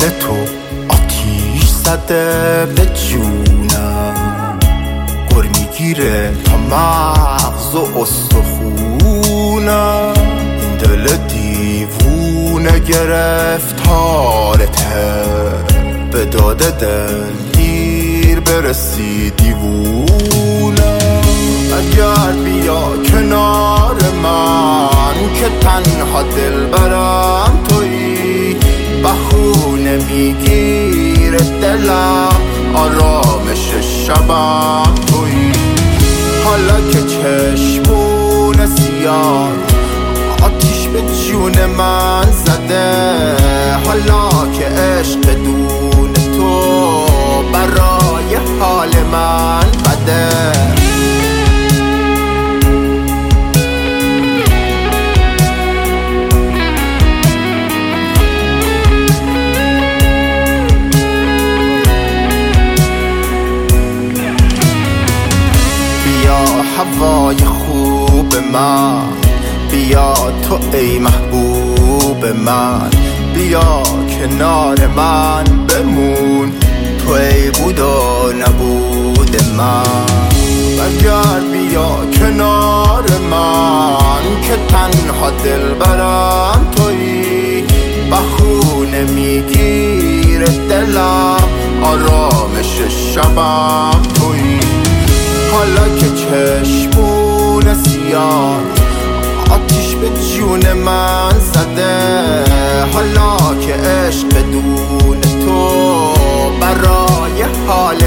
تو آتیش زده به جونم، گر میگیره تا مغز و استخونم. این دل دیوونه گرفتارته، به داده دل دیر برسی دیوونم. برگرد بیا کنار من که تنها دل برم تویی، بهونه میگیره دلم آرامش شبم تویی. حالا که چشمون سیاه آتیش به جون من زده، حالا که عشق بدون تو برای حال من بده. بیا هوای خوب من، بیا تو ای محبوب من، بیا کنار من بمون، تو ای بود و نبود من. برگرد بیا کنار من که تنها دل برم تویی، بهونه میگیره دلم آرامش شبم تویی. حالا که چشمون سیاه آتیش به جون من زده، حالا که عشق بدون تو برای حال